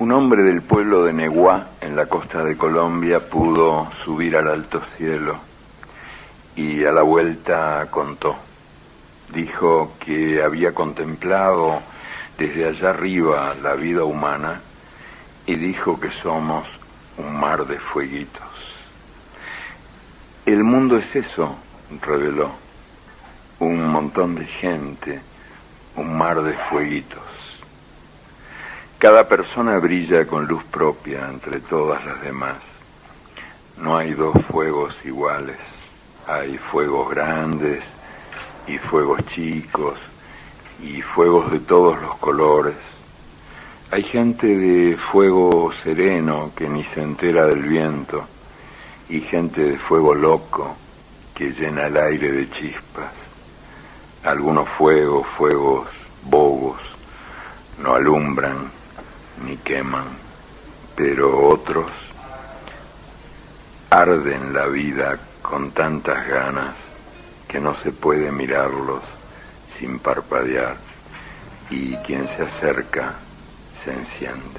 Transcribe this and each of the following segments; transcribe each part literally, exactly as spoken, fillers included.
Un hombre del pueblo de Neguá, en la costa de Colombia, pudo subir al alto cielo y a la vuelta contó. Dijo que había contemplado desde allá arriba la vida humana y dijo que somos un mar de fueguitos. El mundo es eso, reveló, un montón de gente, un mar de fueguitos. Cada persona brilla con luz propia entre todas las demás. No hay dos fuegos iguales. Hay fuegos grandes y fuegos chicos y fuegos de todos los colores. Hay gente de fuego sereno que ni se entera del viento y gente de fuego loco que llena el aire de chispas. Algunos fuegos, fuegos bobos, no alumbran ni queman, pero otros arden la vida con tantas ganas que no se puede mirarlos sin parpadear, y quien se acerca se enciende.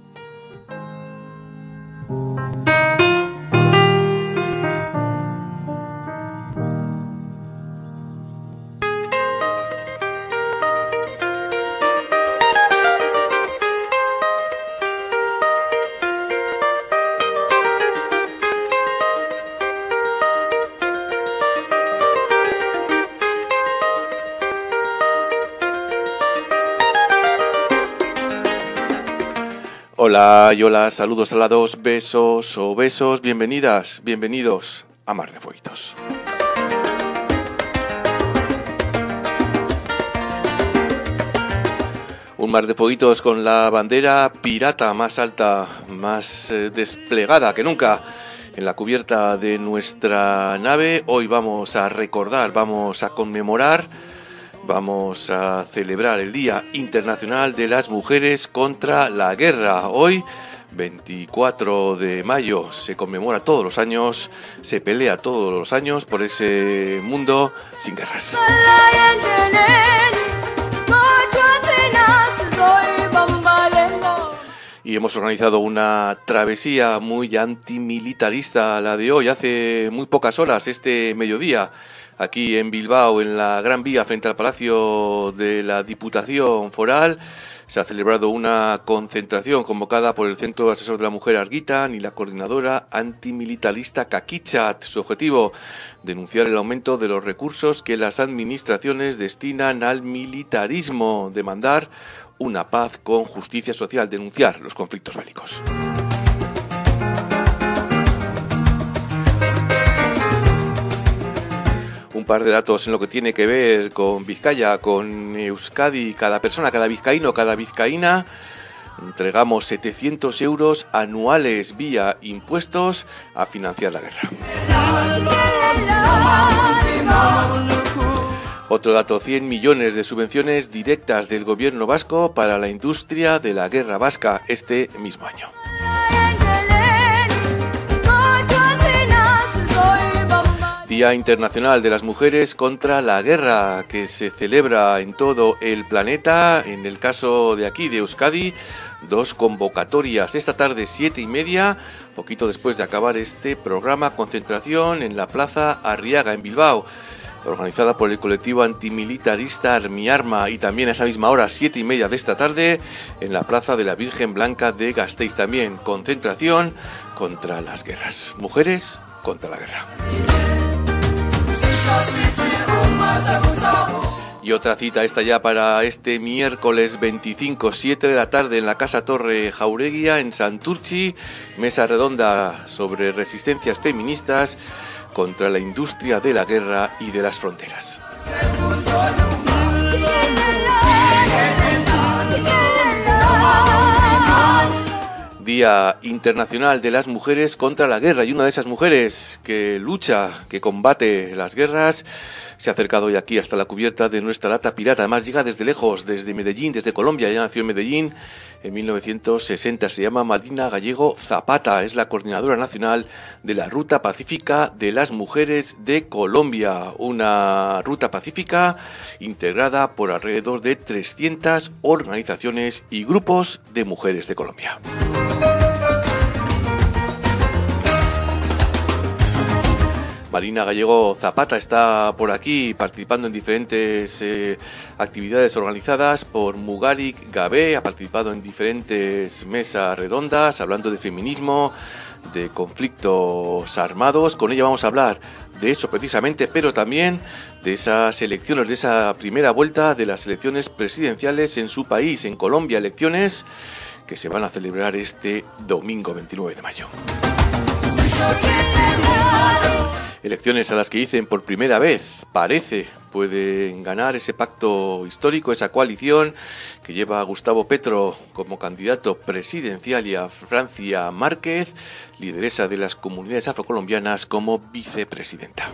Hola y hola, saludos a la dos, besos o besos, bienvenidas, bienvenidos a Mar de Fueguitos. Un mar de fueguitos con la bandera pirata más alta, más eh, desplegada que nunca en la cubierta de nuestra nave. Hoy vamos a recordar, vamos a conmemorar, vamos a celebrar el Día Internacional de las Mujeres contra la Guerra. Hoy, veinticuatro de mayo, se conmemora todos los años, se pelea todos los años por ese mundo sin guerras. Y hemos organizado una travesía muy antimilitarista, la de hoy, hace muy pocas horas, este mediodía. Aquí en Bilbao, en la Gran Vía, frente al Palacio de la Diputación Foral, se ha celebrado una concentración convocada por el Centro Asesor de la Mujer Argitan y la coordinadora antimilitarista Kakichat. Su objetivo, denunciar el aumento de los recursos que las administraciones destinan al militarismo, demandar una paz con justicia social, denunciar los conflictos bélicos. Un par de datos en lo que tiene que ver con Vizcaya, con Euskadi. Cada persona, cada vizcaíno, cada vizcaína, entregamos setecientos euros anuales vía impuestos a financiar la guerra. Otro dato, cien millones de subvenciones directas del gobierno vasco para la industria de la guerra vasca este mismo año. Día Internacional de las Mujeres contra la Guerra, que se celebra en todo el planeta. En el caso de aquí, de Euskadi, dos convocatorias. Esta tarde, siete y media, poquito después de acabar este programa, concentración en la Plaza Arriaga, en Bilbao, organizada por el colectivo antimilitarista Armiarma. Y también a esa misma hora, siete y media de esta tarde, en la Plaza de la Virgen Blanca de Gasteiz. También concentración contra las guerras. Mujeres contra la guerra. Y otra cita esta ya para este miércoles veinticinco, siete de la tarde, en la Casa Torre Jaureguía, en Santurtzi, mesa redonda sobre resistencias feministas contra la industria de la guerra y de las fronteras. Día Internacional de las Mujeres contra la Guerra, y una de esas mujeres que lucha, que combate las guerras, se ha acercado hoy aquí hasta la cubierta de nuestra lata pirata. Además llega desde lejos, desde Medellín, desde Colombia. Ya nació en Medellín en mil novecientos sesenta. Se llama Marina Gallego Zapata. Es la coordinadora nacional de la Ruta Pacífica de las Mujeres de Colombia. Una ruta pacífica integrada por alrededor de trescientas organizaciones y grupos de mujeres de Colombia. Marina Gallego Zapata está por aquí participando en diferentes eh, actividades organizadas por Mugarik Gabé. Ha participado en diferentes mesas redondas hablando de feminismo, de conflictos armados. Con ella vamos a hablar de eso precisamente, pero también de esas elecciones, de esa primera vuelta de las elecciones presidenciales en su país, en Colombia, elecciones que se van a celebrar este domingo veintinueve de mayo. Elecciones a las que dicen por primera vez, parece, pueden ganar ese pacto histórico, esa coalición que lleva a Gustavo Petro como candidato presidencial y a Francia Márquez, lideresa de las comunidades afrocolombianas, como vicepresidenta.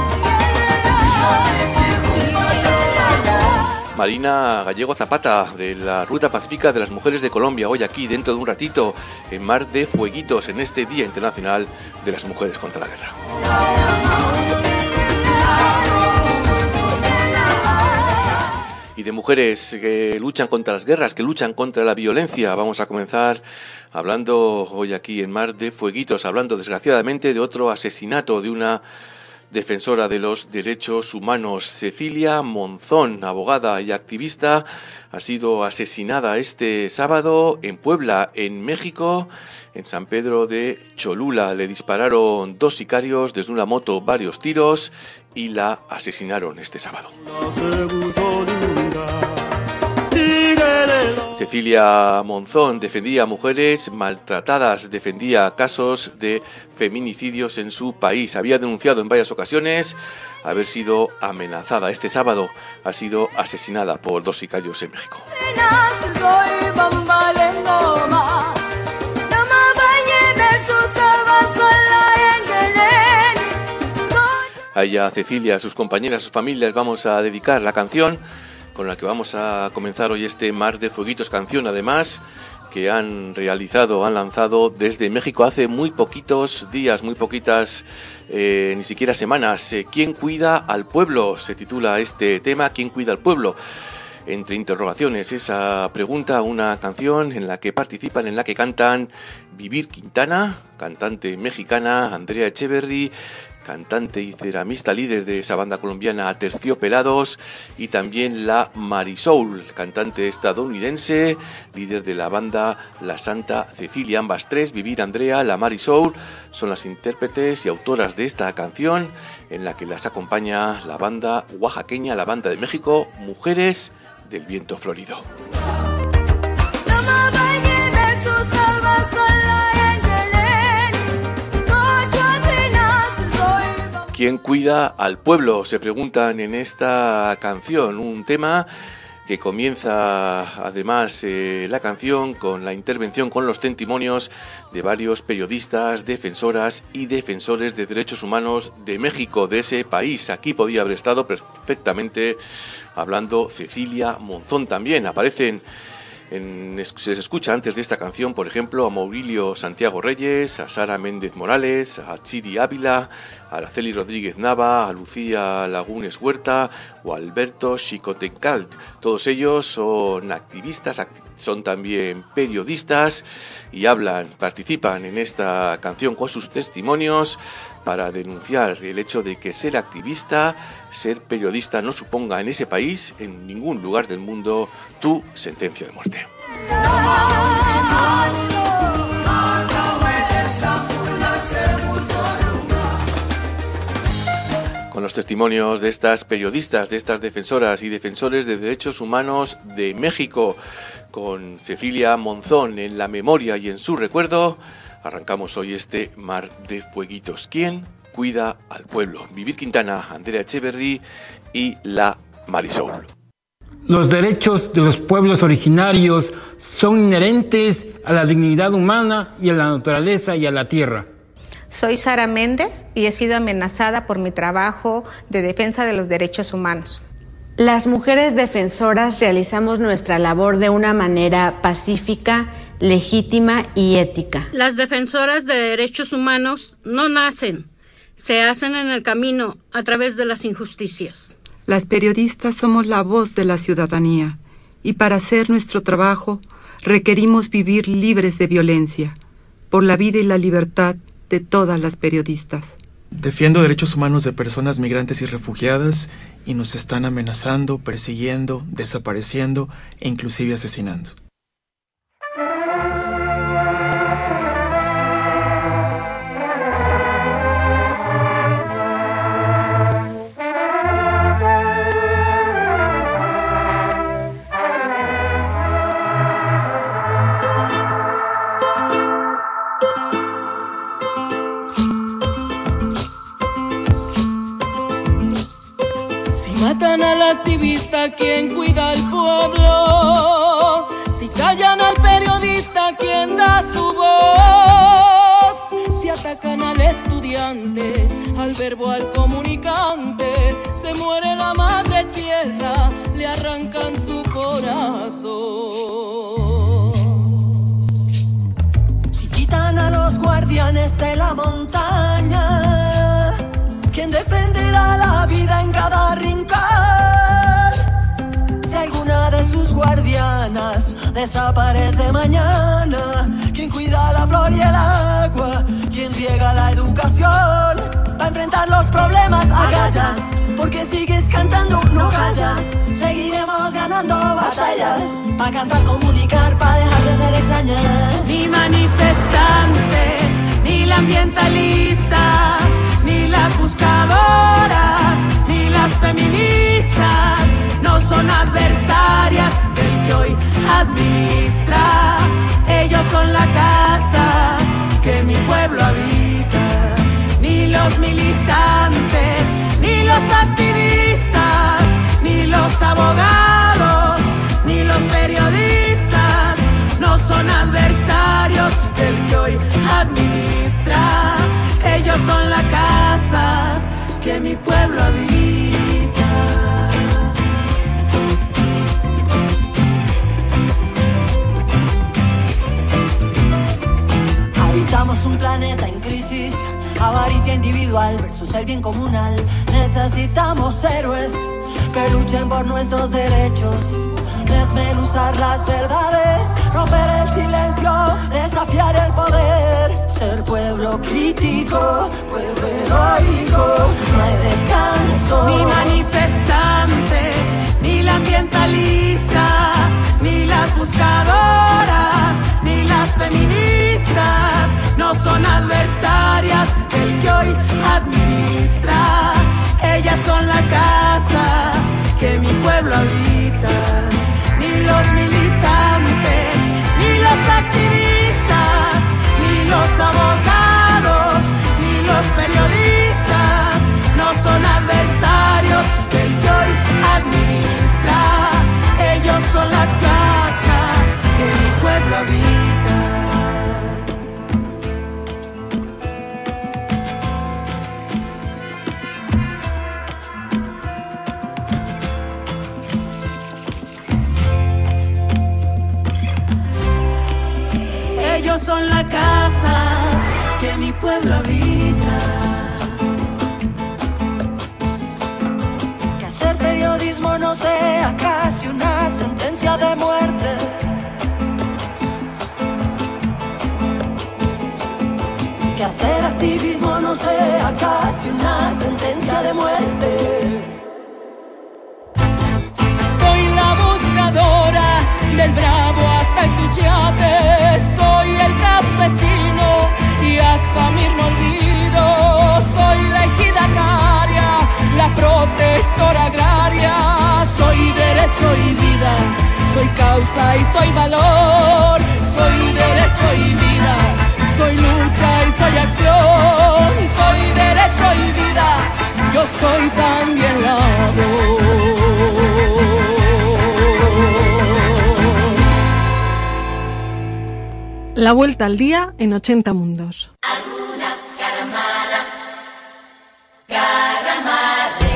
Marina Gallego Zapata, de la Ruta Pacífica de las Mujeres de Colombia, hoy aquí dentro de un ratito en Mar de Fueguitos, en este Día Internacional de las Mujeres contra la Guerra. Y de mujeres que luchan contra las guerras, que luchan contra la violencia, vamos a comenzar hablando hoy aquí en Mar de Fueguitos, hablando desgraciadamente de otro asesinato de una defensora de los derechos humanos. Cecilia Monzón, abogada y activista, ha sido asesinada este sábado en Puebla, en México, en San Pedro de Cholula. Le dispararon dos sicarios desde una moto varios tiros y la asesinaron este sábado. Cecilia Monzón defendía a mujeres maltratadas, defendía casos de feminicidios en su país. Había denunciado en varias ocasiones haber sido amenazada. Este sábado ha sido asesinada por dos sicarios en México. A ella, a Cecilia, a sus compañeras, a sus familias, vamos a dedicar la canción con la que vamos a comenzar hoy este Mar de Fueguitos, canción además que han realizado, han lanzado desde México hace muy poquitos días, muy poquitas, eh, ni siquiera semanas. Eh, ¿Quién cuida al pueblo? Se titula este tema, ¿Quién cuida al pueblo? Entre interrogaciones, esa pregunta, una canción en la que participan, en la que cantan Vivir Quintana, cantante mexicana, Andrea Echeverry, cantante y ceramista líder de esa banda colombiana Aterciopelados, y también la Marisoul, cantante estadounidense, líder de la banda La Santa Cecilia. Ambas tres, Vivir Andrea, la Marisoul, son las intérpretes y autoras de esta canción en la que las acompaña la banda oaxaqueña, la banda de México, Mujeres del Viento Florido. ¿Quién cuida al pueblo? Se preguntan en esta canción, un tema que comienza además eh, la canción con la intervención, con los testimonios de varios periodistas, defensoras y defensores de derechos humanos de México, de ese país. Aquí podía haber estado perfectamente hablando Cecilia Monzón también. Aparecen, en, se les escucha antes de esta canción, por ejemplo, a Maurilio Santiago Reyes, a Sara Méndez Morales, a Chiri Ávila, a Araceli Rodríguez Nava, a Lucía Lagunes Huerta o a Alberto Xicotencalt. Todos ellos son activistas, act- son también periodistas y hablan, participan en esta canción con sus testimonios para denunciar el hecho de que ser activista, ser periodista no suponga en ese país, en ningún lugar del mundo, tu sentencia de muerte. Con los testimonios de estas periodistas, de estas defensoras y defensores de derechos humanos de México, con Cecilia Monzón en la memoria y en su recuerdo, arrancamos hoy este Mar de Fueguitos. ¿Quién cuida al pueblo? Vivir Quintana, Andrea Echeverry y la Marisoul. Los derechos de los pueblos originarios son inherentes a la dignidad humana y a la naturaleza y a la tierra. Soy Sara Méndez y he sido amenazada por mi trabajo de defensa de los derechos humanos. Las mujeres defensoras realizamos nuestra labor de una manera pacífica, legítima y ética. Las defensoras de derechos humanos no nacen, se hacen en el camino a través de las injusticias. Las periodistas somos la voz de la ciudadanía y para hacer nuestro trabajo requerimos vivir libres de violencia, por la vida y la libertad de todas las periodistas. Defiendo derechos humanos de personas migrantes y refugiadas y nos están amenazando, persiguiendo, desapareciendo e inclusive asesinando. Matan al activista, quien cuida al pueblo. Si callan al periodista, quien da su voz. Si atacan al estudiante, al verbo, al comunicante, se muere la madre tierra, le arrancan su corazón. Si quitan a los guardianes de la montaña, ¿quién defenderá la vida en cada rincón? Si alguna de sus guardianas desaparece mañana, ¿quién cuida la flor y el agua? ¿Quién riega la educación? Para enfrentar los problemas agallas, porque sigues cantando, no callas. Seguiremos ganando batallas, para cantar, comunicar, para dejar de ser extrañas. Ni manifestantes, ni la ambientalista, ni las buscadoras, ni las feministas, no son adversarias del que hoy administra. Ellos son la casa que mi pueblo habita. Ni los militantes, ni los activistas, ni los abogados, ni los periodistas, no son adversarios del que hoy administra. Ellos son la casa que mi pueblo habita. Habitamos un planeta en crisis, avaricia individual versus el bien comunal. Necesitamos héroes que luchen por nuestros derechos, desmenuzar las verdades, romper el silencio, desafiar el poder, ser pueblo crítico, pueblo heroico, no hay descanso. Ni manifestantes, ni la ambientalista, ni las buscadoras, ni las feministas, no son adversarias del que hoy administra. Ellas son la casa que mi pueblo habita. Ni los militantes, ni los activistas, ni los abogados, ni los periodistas, no son adversarios del que hoy administra. Ellos son la casa que mi pueblo habita. Ellos son la casa que mi pueblo habita. Que hacer periodismo no sea casi una sentencia de muerte. Que hacer activismo no sea casi una sentencia de muerte. Soy la buscadora del Bravo hasta el Suchiate, soy el campesino y a Samir no olvido, soy la ejidataria, la protectora agraria, soy derecho y vida, soy causa y soy valor, soy derecho y vida, soy lucha y soy acción, soy derecho y vida, yo soy también la voz. La vuelta al día en ochenta mundos. Alguna Caramara, Caramare.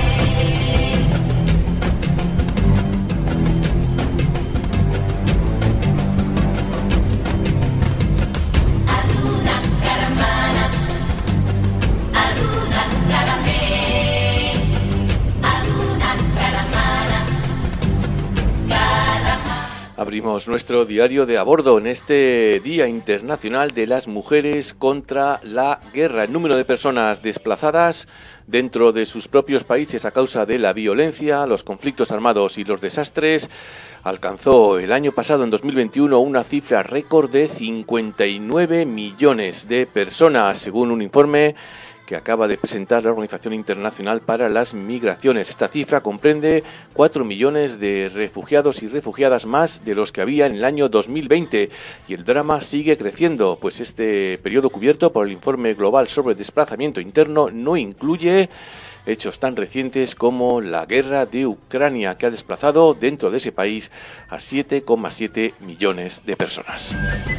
Aruna, Caramara, Aruna, Carame, Aruna, Caramara, Caramara. Abrimos nuestro diario de a bordo en este Día Internacional de las Mujeres contra la Guerra. El número de personas desplazadas dentro de sus propios países a causa de la violencia, los conflictos armados y los desastres alcanzó el año pasado, en dos mil veintiuno, una cifra récord de cincuenta y nueve millones de personas, según un informe que acaba de presentar la Organización Internacional para las Migraciones. Esta cifra comprende cuatro millones de refugiados y refugiadas más de los que había en el año dos mil veinte, y el drama sigue creciendo, pues este periodo cubierto por el Informe Global sobre Desplazamiento Interno no incluye hechos tan recientes como la guerra de Ucrania, que ha desplazado dentro de ese país a siete coma siete millones de personas.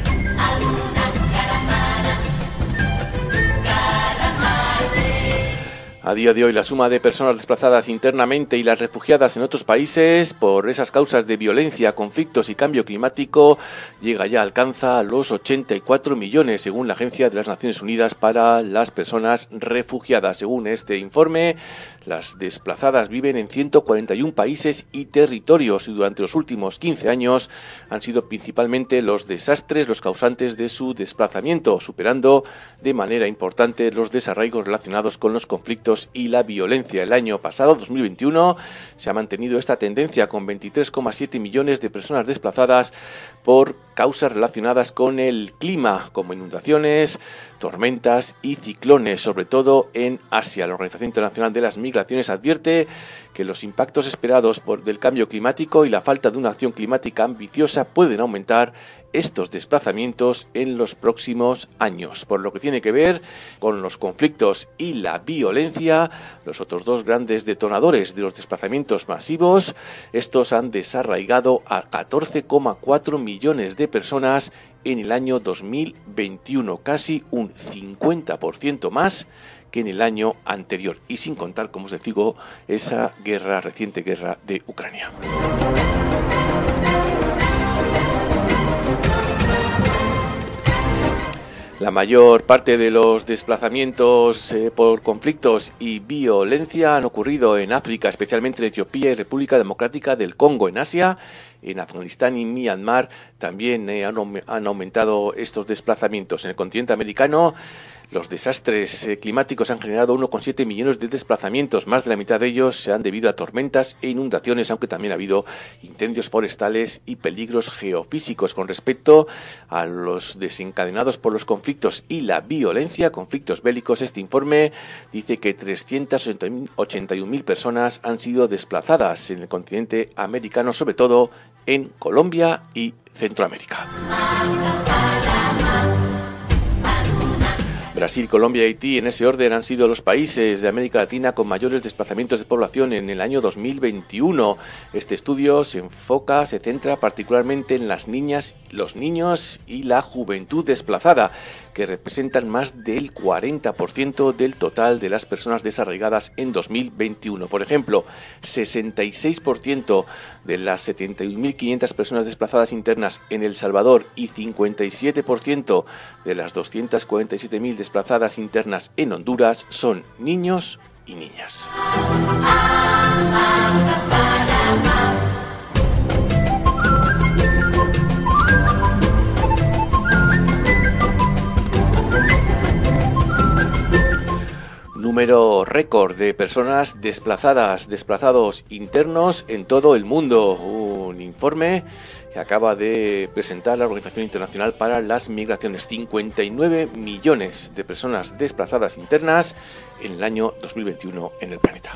A día de hoy, la suma de personas desplazadas internamente y las refugiadas en otros países por esas causas de violencia, conflictos y cambio climático llega ya, alcanza los ochenta y cuatro millones, según la Agencia de las Naciones Unidas para las Personas Refugiadas. Según este informe, las desplazadas viven en ciento cuarenta y uno países y territorios, y durante los últimos quince años han sido principalmente los desastres los causantes de su desplazamiento, superando de manera importante los desarraigos relacionados con los conflictos y la violencia. El año pasado, dos mil veintiuno, se ha mantenido esta tendencia con veintitrés coma siete millones de personas desplazadas por causas relacionadas con el clima, como inundaciones, tormentas y ciclones, sobre todo en Asia. La Organización Internacional de las Migraciones advierte que los impactos esperados por del cambio climático y la falta de una acción climática ambiciosa pueden aumentar estos desplazamientos en los próximos años. Por lo que tiene que ver con los conflictos y la violencia, los otros dos grandes detonadores de los desplazamientos masivos, estos han desarraigado a catorce coma cuatro millones de personas en el año dos mil veintiuno, casi un cincuenta por ciento más que en el año anterior, y sin contar, como os digo, esa guerra, reciente guerra de Ucrania. La mayor parte de los desplazamientos eh, por conflictos y violencia han ocurrido en África, especialmente en Etiopía y República Democrática del Congo. En Asia, en Afganistán y Myanmar también eh, han, han aumentado estos desplazamientos. En el continente americano, los desastres eh, climáticos han generado uno coma siete millones de desplazamientos. Más de la mitad de ellos se han debido a tormentas e inundaciones, aunque también ha habido incendios forestales y peligros geofísicos. Con respecto a los desencadenados por los conflictos y la violencia, conflictos bélicos, este informe dice que trescientas ochenta y una mil personas han sido desplazadas en el continente americano, sobre todo en Colombia y Centroamérica. Brasil, Colombia y Haití, en ese orden, han sido los países de América Latina con mayores desplazamientos de población en el año dos mil veintiuno. Este estudio se enfoca, se centra particularmente en las niñas, los niños y la juventud desplazada, que representan más del cuarenta por ciento del total de las personas desarraigadas en dos mil veintiuno. Por ejemplo, sesenta y seis por ciento de las setenta y un mil quinientas personas desplazadas internas en El Salvador y cincuenta y siete por ciento de las doscientas cuarenta y siete mil desplazadas internas en Honduras son niños y niñas. Número récord de personas desplazadas, desplazados internos en todo el mundo. Un informe que acaba de presentar la Organización Internacional para las Migraciones. cincuenta y nueve millones de personas desplazadas internas en el año dos mil veintiuno en el planeta.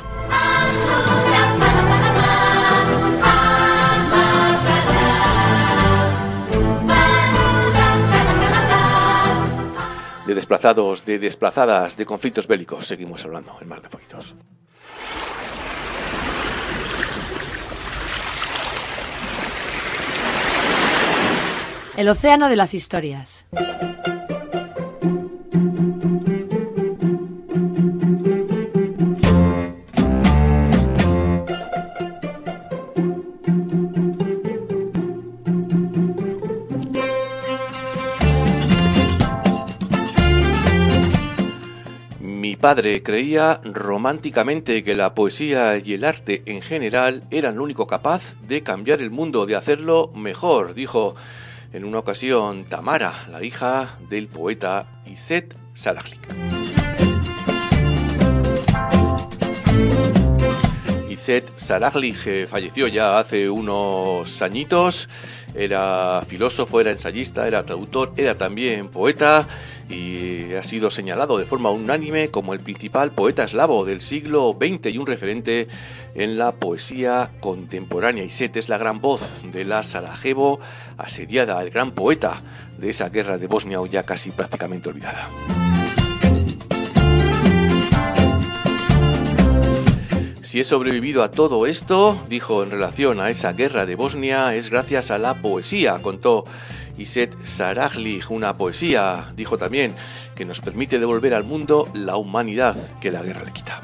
De desplazados, de desplazadas, de conflictos bélicos, seguimos hablando en Mar de Fueguitos. El océano de las historias. Mi padre creía románticamente que la poesía y el arte en general eran lo único capaz de cambiar el mundo, de hacerlo mejor, dijo en una ocasión Tamara, la hija del poeta Iset Sarakhlik. Iset Sarakhlik falleció ya hace unos añitos. Era filósofo, era ensayista, era traductor, era también poeta y ha sido señalado de forma unánime como el principal poeta eslavo del siglo veinte y un referente en la poesía contemporánea. Iset es la gran voz de la Sarajevo asediada, el gran poeta de esa guerra de Bosnia hoy ya casi prácticamente olvidada. Si he sobrevivido a todo esto, dijo en relación a esa guerra de Bosnia, es gracias a la poesía, contó Iset Sarakhlik. Una poesía, dijo también, que nos permite devolver al mundo la humanidad que la guerra le quita.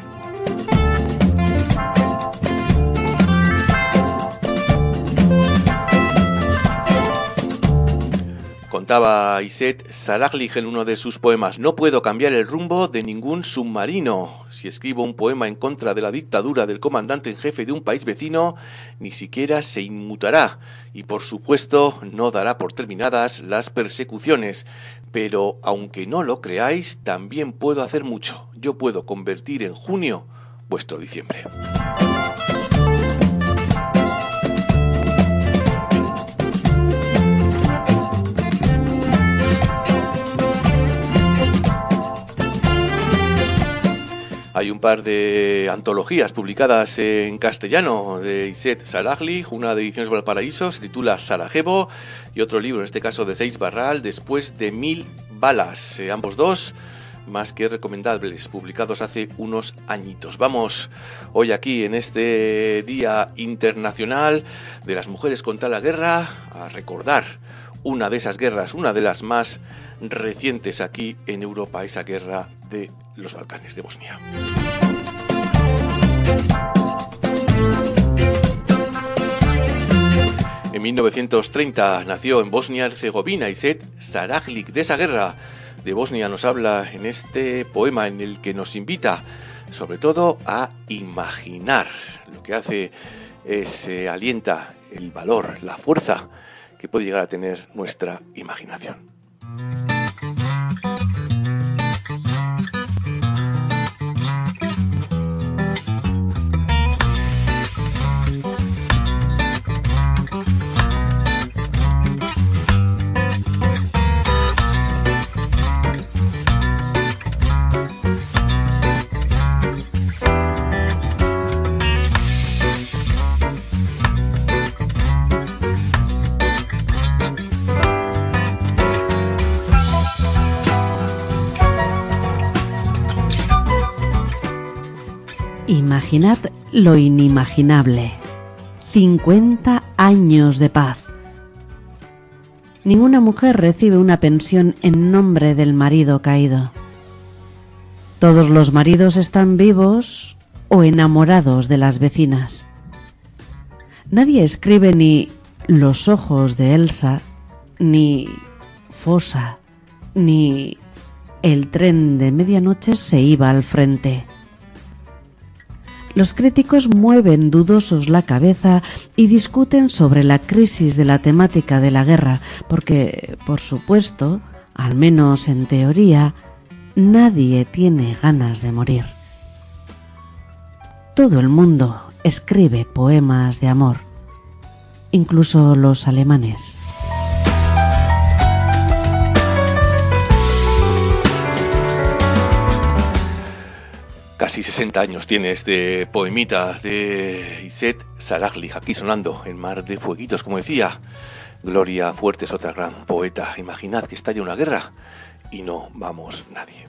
Contaba Iset Sarakhlik en uno de sus poemas: no puedo cambiar el rumbo de ningún submarino. Si escribo un poema en contra de la dictadura del comandante en jefe de un país vecino, ni siquiera se inmutará. Y por supuesto no dará por terminadas las persecuciones. Pero aunque no lo creáis, también puedo hacer mucho. Yo puedo convertir en junio vuestro diciembre. Hay un par de antologías publicadas en castellano de Iset Sarakhlik, una de Ediciones Valparaíso, se titula Sarajevo, y otro libro, en este caso de Seix Barral, Después de mil balas. Eh, ambos dos, más que recomendables, publicados hace unos añitos. Vamos hoy aquí, en este Día Internacional de las Mujeres contra la Guerra, a recordar una de esas guerras, una de las más recientes aquí en Europa, esa guerra de los Balcanes, de Bosnia. En mil novecientos treinta nació en Bosnia-Herzegovina Iset Sarakhlik. De esa guerra de Bosnia nos habla en este poema en el que nos invita sobre todo a imaginar. Lo que hace es eh, alienta el valor, la fuerza que puede llegar a tener nuestra imaginación. Imaginad lo inimaginable. cincuenta años de paz. Ninguna mujer recibe una pensión en nombre del marido caído. Todos los maridos están vivos o enamorados de las vecinas. Nadie escribe ni los ojos de Elsa, ni Fosa, ni el tren de medianoche se iba al frente. Los críticos mueven dudosos la cabeza y discuten sobre la crisis de la temática de la guerra, porque, por supuesto, al menos en teoría, nadie tiene ganas de morir. Todo el mundo escribe poemas de amor, incluso los alemanes. Casi sesenta años tiene este poemita de Iset Sarakhlik, aquí sonando en Mar de Fueguitos, como decía. Gloria Fuertes, otra gran poeta. Imaginad que estalla una guerra y no vamos nadie.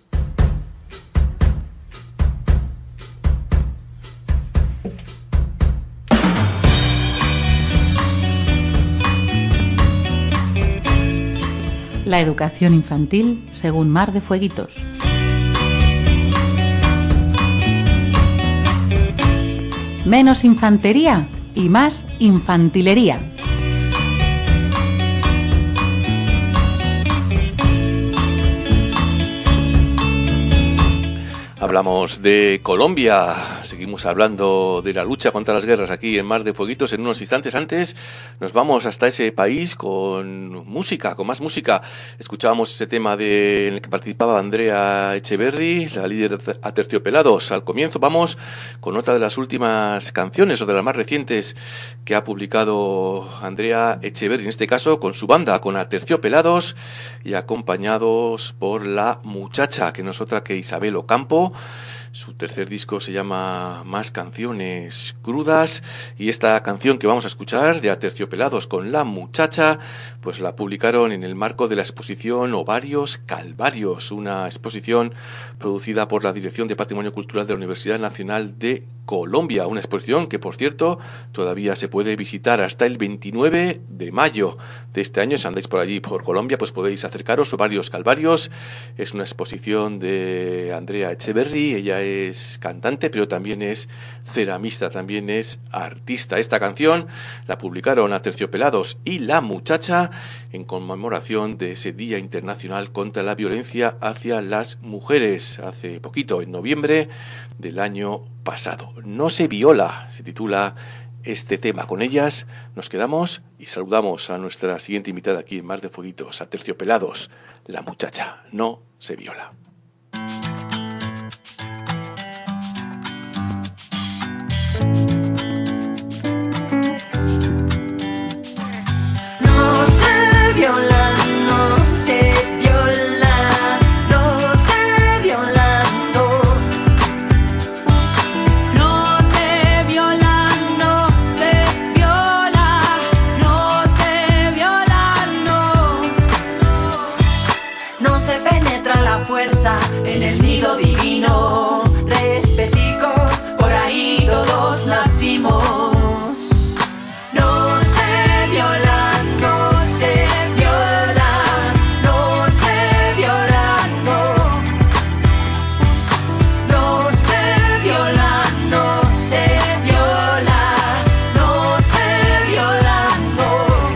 La educación infantil según Mar de Fueguitos. Menos infantería y más infantilería. hablamos de Colombia, seguimos hablando de la lucha contra las guerras aquí en Mar de Fueguitos. En unos instantes antes nos vamos hasta ese país con música, con más música. Escuchábamos ese tema de, en el que participaba Andrea Echeverri, la líder de Aterciopelados. Al comienzo vamos con otra de las últimas canciones, o de las más recientes, que ha publicado Andrea Echeverri, en este caso con su banda, con Aterciopelados, y acompañados por La Muchacha, que no es otra que Isabel Ocampo. Su tercer disco se llama Más Canciones Crudas, y esta canción que vamos a escuchar, de Aterciopelados con La Muchacha, pues la publicaron en el marco de la exposición Ovarios Calvarios, una exposición producida por la Dirección de Patrimonio Cultural de la Universidad Nacional de Colombia, una exposición que, por cierto, todavía se puede visitar hasta el veintinueve de mayo de este año. Si andáis por allí, por Colombia, pues podéis acercaros. Ovarios Calvarios es una exposición de Andrea Echeverri. Ella es cantante, pero también es ceramista, también es artista. Esta canción la publicaron Aterciopelados y La Muchacha en conmemoración de ese Día Internacional contra la Violencia hacia las Mujeres, hace poquito, en noviembre del año pasado. No se viola, se titula este tema. Con ellas nos quedamos y saludamos a nuestra siguiente invitada aquí en Mar de Fueguitos, Aterciopelados, La Muchacha. No se viola. No se viola, no se viola, no se viola, no. No se viola, no se viola, no se viola, no. No se penetra la fuerza en el nido divino, respetico, por ahí todos nacimos. No se viola, no se viola, no se viola, no. No se viola, no se viola, no se viola, no.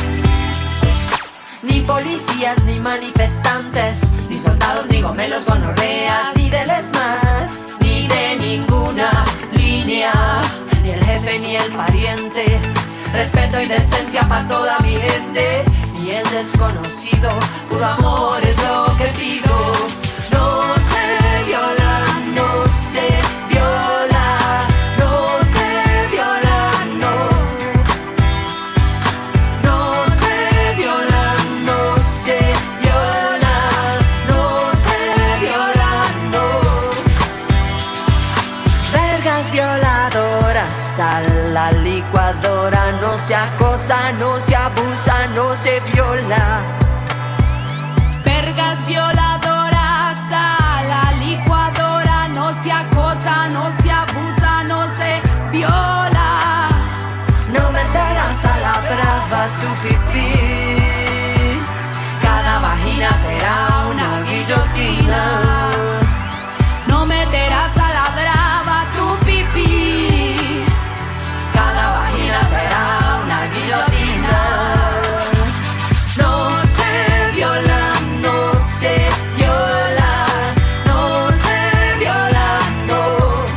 Ni policías, ni manifestantes, ni soldados, ni gomelos, gonorreas, ni del ESMAD, ni de ninguna línea, ni el jefe ni el pariente. Respeto y decencia para toda mi gente, ni el desconocido, puro amor es lo que pido. No se viola, no se viola, no se viola, no. No se viola, no se viola, no se viola, no. Vergas violadoras a la licuadora, no se acosa, no se abusa, no se viola. Vergas violadoras a la licuadora, no se acosa, no se abusa, no se viola. No meterás a la brava tu pipí, cada vagina será una guillotina. No meterás a la brava tu pipí, cada vagina será una guillotina. No se viola, no se viola, no se viola, no.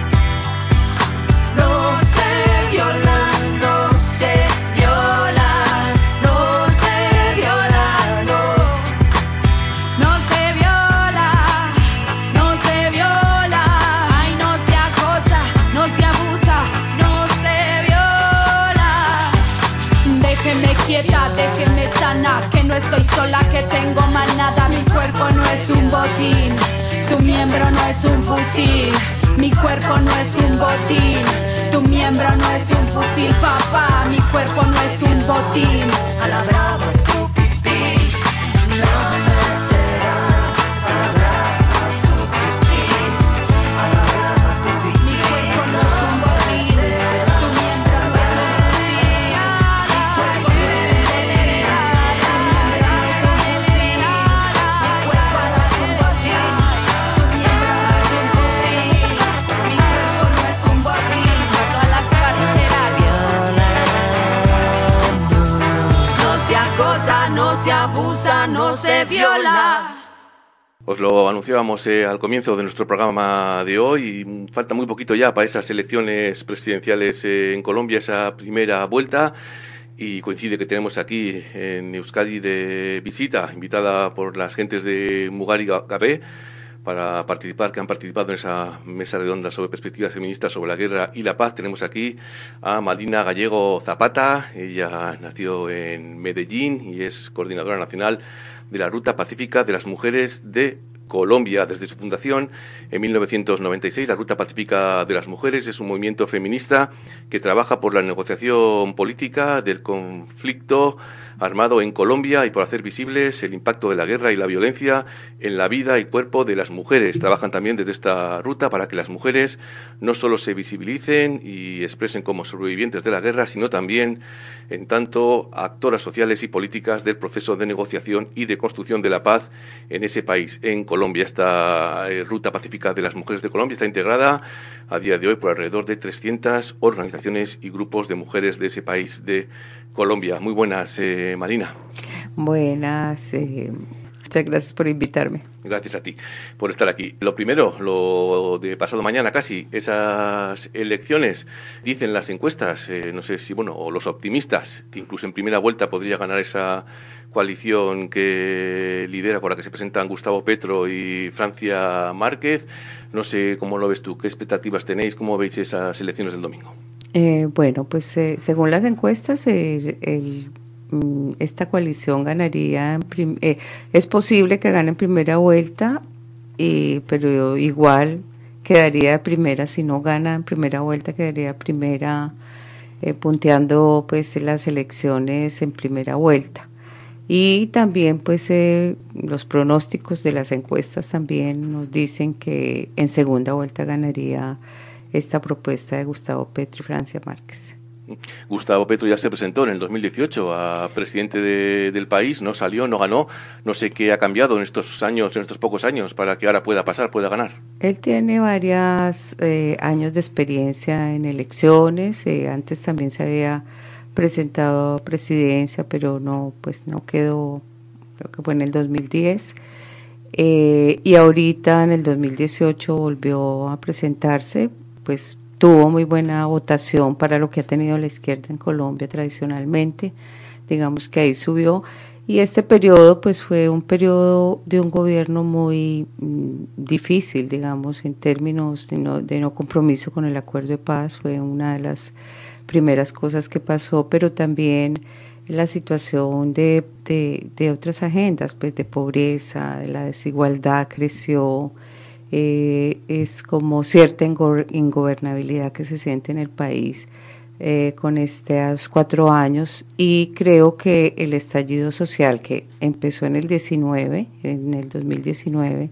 No se viola, no se viola, no se viola, no. no se viola, no se viola, ay, no se acosa, no se abusa, no se viola. Déjenme quieta, déjenme sana, que no estoy sola, que tengo manada. Mi cuerpo no es un botín, tu miembro no es un fusil. Mi cuerpo no es un botín, tu miembro no es un fusil, papá. Mi cuerpo no es un botín. A la brava tu pipí, no meterás a la brava tu pipí, a la brava tu pipí. Mi cuerpo no es un botín, tu miembro no es un fusil. Mi cuerpo no es un botín, tu miembro no es un fusil. Mi cuerpo no es un botín, tu miembro no es un fusil. Mi cuerpo no es un botín, a todas las parceras. No se acosa, no se abusa, no se viola. Os lo anunciábamos eh, al comienzo de nuestro programa de hoy y falta muy poquito ya para esas elecciones presidenciales eh, en Colombia, esa primera vuelta, y coincide que tenemos aquí en Euskadi de visita, invitada por las gentes de Mugari Gabe, para participar, que han participado en esa mesa redonda sobre perspectivas feministas sobre la guerra y la paz. Tenemos aquí a Marina Gallego Zapata. Ella nació en Medellín y es coordinadora nacional de la Ruta Pacífica de las Mujeres de Colombia. Desde su fundación en mil novecientos noventa y seis, la Ruta Pacífica de las Mujeres es un movimiento feminista que trabaja por la negociación política del conflicto armado en Colombia y por hacer visibles el impacto de la guerra y la violencia en la vida y cuerpo de las mujeres. Trabajan también desde esta ruta para que las mujeres no solo se visibilicen y expresen como sobrevivientes de la guerra, sino también en tanto actoras sociales y políticas del proceso de negociación y de construcción de la paz en ese país, en Colombia. Esta eh, Ruta Pacífica de las Mujeres de Colombia está integrada a día de hoy por alrededor de trescientas organizaciones y grupos de mujeres de ese país de Colombia. Muy buenas, eh, Marina. Buenas, eh, muchas gracias por invitarme. Gracias a ti por estar aquí. Lo primero, lo de pasado mañana casi, esas elecciones, dicen las encuestas, eh, no sé si, bueno, o los optimistas, que incluso en primera vuelta podría ganar esa coalición que lidera, por la que se presentan Gustavo Petro y Francia Márquez. No sé cómo lo ves tú, qué expectativas tenéis, cómo veis esas elecciones del domingo. Eh, bueno, pues eh, según las encuestas, el, el, esta coalición ganaría, en prim eh, es posible que gane en primera vuelta, y, pero igual quedaría de primera. Si no gana en primera vuelta, quedaría primera, eh, punteando pues las elecciones en primera vuelta. Y también pues eh, los pronósticos de las encuestas también nos dicen que en segunda vuelta ganaría esta propuesta de Gustavo Petro y Francia Márquez. Gustavo Petro ya se presentó en el dos mil dieciocho a presidente de, del país, no salió, no ganó. No sé qué ha cambiado en estos años, en estos pocos años, para que ahora pueda pasar, pueda ganar. Él tiene varios eh, años de experiencia en elecciones. Eh, antes también se había presentado a presidencia, pero no, pues no quedó, creo que fue en el dos mil diez. Eh, y ahorita en el dos mil dieciocho volvió a presentarse, pues tuvo muy buena votación para lo que ha tenido la izquierda en Colombia tradicionalmente, digamos que ahí subió, y este periodo pues fue un periodo de un gobierno muy mm, difícil, digamos, en términos de no, de no compromiso con el acuerdo de paz. Fue una de las primeras cosas que pasó, pero también la situación de, de, de otras agendas, pues de pobreza, de la desigualdad creció. Eh, es como cierta ingo ingobernabilidad que se siente en el país eh, con estos cuatro años, y creo que el estallido social que empezó en el diecinueve, en el dos mil diecinueve,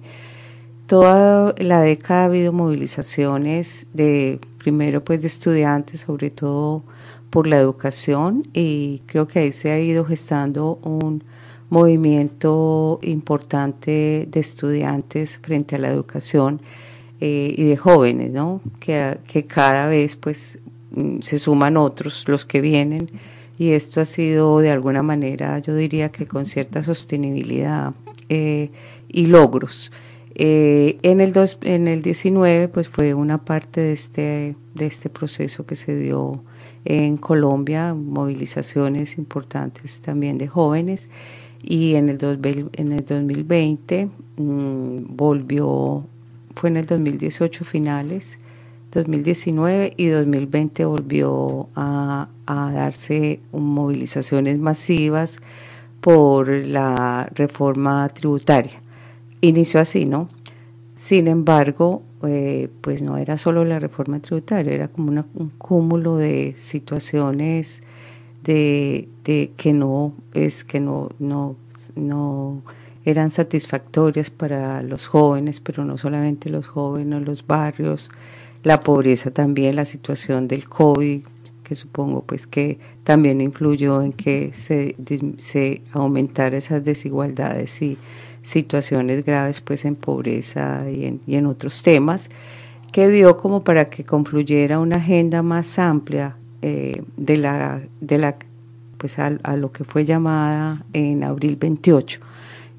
toda la década ha habido movilizaciones de, primero pues de estudiantes, sobre todo por la educación, y creo que ahí se ha ido gestando un movimiento importante de estudiantes frente a la educación eh, y de jóvenes, ¿no? Que, que cada vez pues se suman otros, los que vienen, y esto ha sido de alguna manera, yo diría que con cierta sostenibilidad eh, y logros. Eh, en el dos, en el diecinueve pues fue una parte de este de este proceso que se dio en Colombia, movilizaciones importantes también de jóvenes. Y en el, dos mil, en el dos mil veinte mmm, volvió, fue en el dos mil dieciocho finales, dos mil diecinueve y dos mil veinte volvió a, a darse movilizaciones masivas por la reforma tributaria. Inició así, ¿no? Sin embargo, eh, pues no era solo la reforma tributaria, era como una, un cúmulo de situaciones de, de que no es que no no no eran satisfactorias para los jóvenes, pero no solamente los jóvenes, los barrios, la pobreza también, la situación del COVID, que supongo pues que también influyó en que se se aumentara esas desigualdades y situaciones graves pues en pobreza y en, y en otros temas, que dio como para que confluyera una agenda más amplia Eh, de la de la pues a, a lo que fue llamada en abril veintiocho,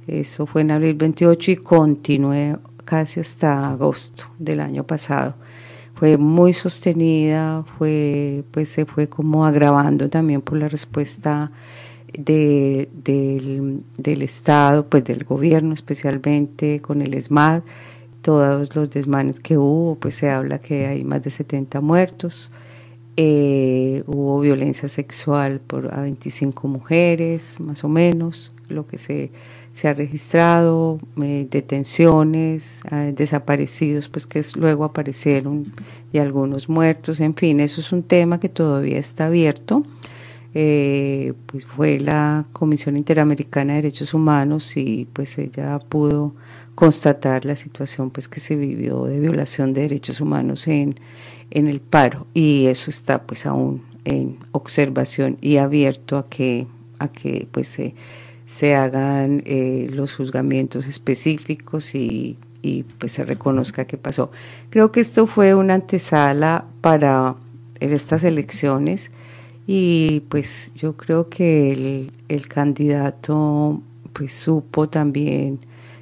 Eso fue en abril veintiocho y continué casi hasta agosto del año pasado. Fue muy sostenida, fue, pues se fue como agravando también por la respuesta de, del, del Estado, pues del gobierno especialmente con el ESMAD, todos los desmanes que hubo, pues se habla que hay más de setenta muertos, eh, hubo violencia sexual por a veinticinco mujeres, más o menos, lo que se, se ha registrado, eh, detenciones, eh, desaparecidos, pues que es, luego aparecieron y algunos muertos, en fin, eso es un tema que todavía está abierto. Eh, pues fue la Comisión Interamericana de Derechos Humanos y pues ella pudo constatar la situación pues que se vivió de violación de derechos humanos en, en el paro, y eso está pues aún en observación y abierto a que a que pues se, se hagan eh, los juzgamientos específicos y, y pues se reconozca qué pasó. Creo que esto fue una antesala para estas elecciones. Y pues yo creo que el, el candidato pues supo también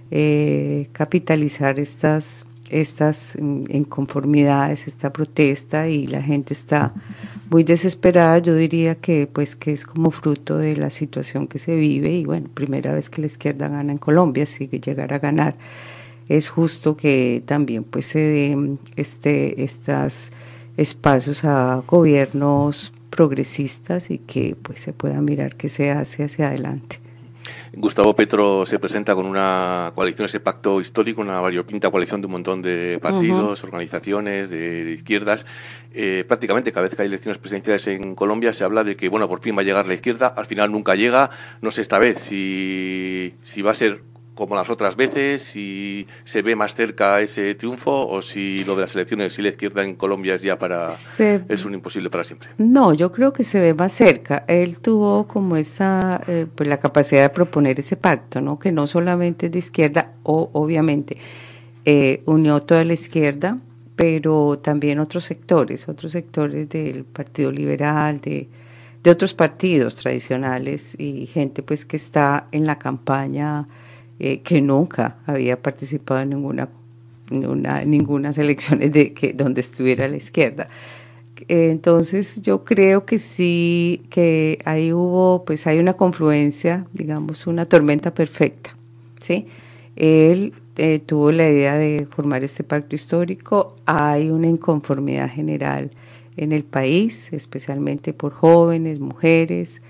eh, capitalizar estas, estas inconformidades, esta protesta, y la gente está muy desesperada. Yo diría que pues que es como fruto de la situación que se vive, y bueno, primera vez que la izquierda gana en Colombia, si llegara a ganar, es justo que también pues se den este, estos espacios a gobiernos progresistas y que pues se pueda mirar qué se hace hacia adelante. Gustavo Petro se presenta con una coalición, ese pacto histórico, una variopinta coalición de un montón de partidos, uh-huh. organizaciones de, de izquierdas. Eh, prácticamente cada vez que hay elecciones presidenciales en Colombia se habla de que, bueno, por fin va a llegar la izquierda, al final nunca llega. No sé esta vez si, si va a ser como las otras veces, si se ve más cerca ese triunfo, o si lo de las elecciones, si la izquierda en Colombia es ya para se, es un imposible para siempre. No, yo creo que se ve más cerca. Él tuvo como esa eh, pues la capacidad de proponer ese pacto, ¿no? Que no solamente es de izquierda, o obviamente eh, unió toda la izquierda, pero también otros sectores, otros sectores del Partido Liberal, de de otros partidos tradicionales, y gente pues que está en la campaña, Eh, que nunca había participado en ninguna, ninguna ninguna elecciones de que donde estuviera la izquierda. Eh, entonces yo creo que sí, que ahí hubo, pues hay una confluencia, digamos, una tormenta perfecta, ¿sí? Él eh, tuvo la idea de formar este pacto histórico. Hay una inconformidad general en el país, especialmente por jóvenes, mujeres.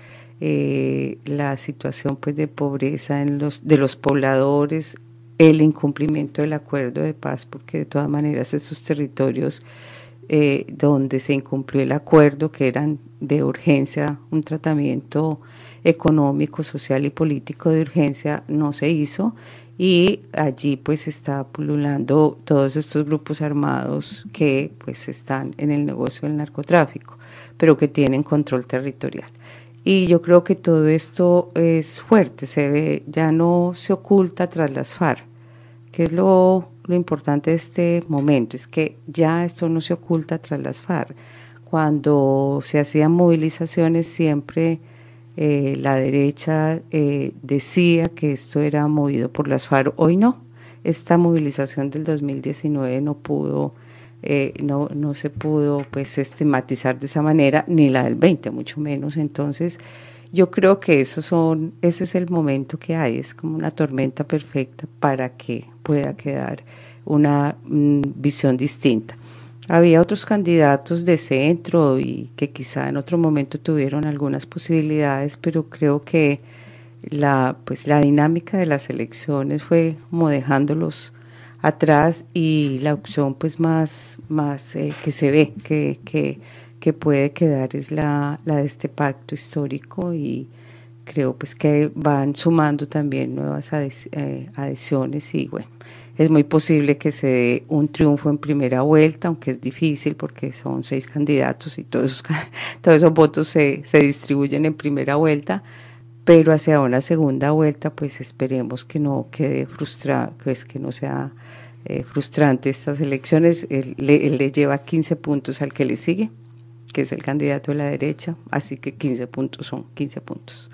Eh, la situación pues de pobreza en los de los pobladores, el incumplimiento del acuerdo de paz, porque de todas maneras estos territorios eh, donde se incumplió el acuerdo, que eran de urgencia, un tratamiento económico, social y político de urgencia, no se hizo, y allí pues está pululando todos estos grupos armados que pues están en el negocio del narcotráfico, pero que tienen control territorial. Y yo creo que todo esto es fuerte, se ve, ya no se oculta tras las FARC, que es lo, lo importante de este momento, es que ya esto no se oculta tras las FARC. Cuando se hacían movilizaciones siempre eh, la derecha eh, decía que esto era movido por las FARC, hoy no. Esta movilización del dos mil diecinueve no pudo Eh, no, no se pudo pues estigmatizar de esa manera, ni la del veinte, mucho menos. Entonces yo creo que esos son, ese es el momento que hay, es como una tormenta perfecta para que pueda quedar una mm, visión distinta. Había otros candidatos de centro y que quizá en otro momento tuvieron algunas posibilidades, pero creo que la, pues, la dinámica de las elecciones fue como dejándolos atrás, y la opción pues más, más eh, que se ve que, que, que puede quedar es la, la de este pacto histórico, y creo pues que van sumando también nuevas ades, eh, adhesiones, y bueno, es muy posible que se dé un triunfo en primera vuelta, aunque es difícil porque son seis candidatos y todos esos, todos esos votos se, se distribuyen en primera vuelta, pero hacia una segunda vuelta pues esperemos que no quede frustrado, pues que no sea eh, frustrante estas elecciones. Él, él, él le lleva quince puntos al que le sigue, que es el candidato de la derecha, así que quince puntos son quince puntos.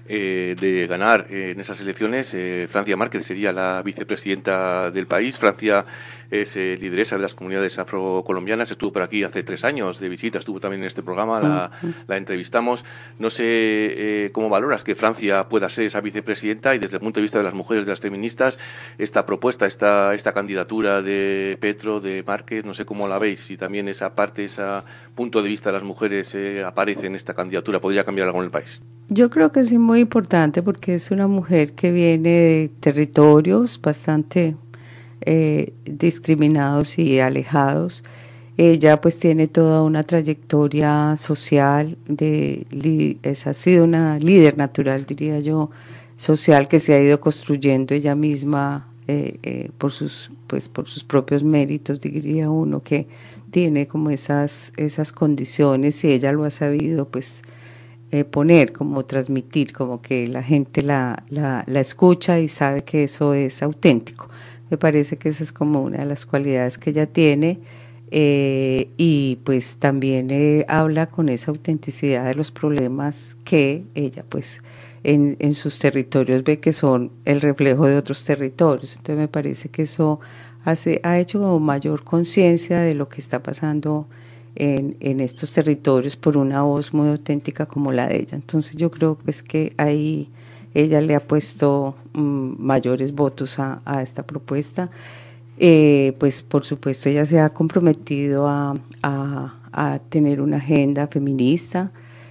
eh, de ganar eh, en esas elecciones, eh, Francia Márquez sería la vicepresidenta del país. Francia es eh, lideresa de las comunidades afrocolombianas, estuvo por aquí hace tres años de visita, estuvo también en este programa, la, la entrevistamos. No sé eh, cómo valoras que Francia pueda ser esa vicepresidenta y desde el punto de vista de las mujeres, de las feministas, esta propuesta, esta, esta candidatura de Petro, de Márquez, no sé cómo la veis, si también esa parte, ese punto de vista de las mujeres eh, aparece en esta candidatura, ¿podría cambiar algo en el país? Yo creo que sí, muy importante porque es una mujer que viene de territorios bastante eh, discriminados y alejados. Ella pues tiene toda una trayectoria social, de es, ha sido una líder natural, diría yo, social, que se ha ido construyendo ella misma eh, eh, por sus pues por sus propios méritos, diría uno, que tiene como esas esas condiciones y ella lo ha sabido pues eh, poner, como transmitir, como que la gente la, la, la escucha y sabe que eso es auténtico. Me parece que esa es como una de las cualidades que ella tiene. Eh, y pues también eh, habla con esa autenticidad de los problemas que ella pues en, en sus territorios ve que son el reflejo de otros territorios. Entonces me parece que eso hace, ha hecho como mayor conciencia de lo que está pasando en, en estos territorios por una voz muy auténtica como la de ella. Entonces yo creo pues que ahí ella le ha puesto um, mayores votos a, a esta propuesta. Eh, pues por supuesto ella se ha comprometido a, a, a tener una agenda feminista.